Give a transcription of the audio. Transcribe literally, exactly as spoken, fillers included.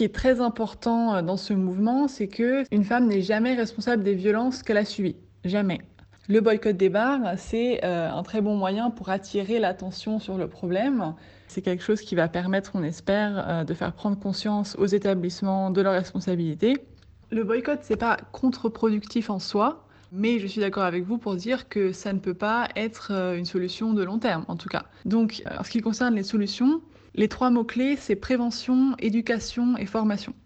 qui est très important euh, dans ce mouvement, c'est que une femme n'est jamais responsable des violences qu'elle a subies. Jamais. Le boycott des bars, c'est euh, un très bon moyen pour attirer l'attention sur le problème. C'est quelque chose qui va permettre, on espère, euh, de faire prendre conscience aux établissements de leurs responsabilités. Le boycott, c'est pas contre-productif en soi, mais je suis d'accord avec vous pour dire que ça ne peut pas être euh, une solution de long terme, en tout cas. Donc, euh, en ce qui concerne les solutions, les trois mots-clés, c'est prévention, éducation et formation.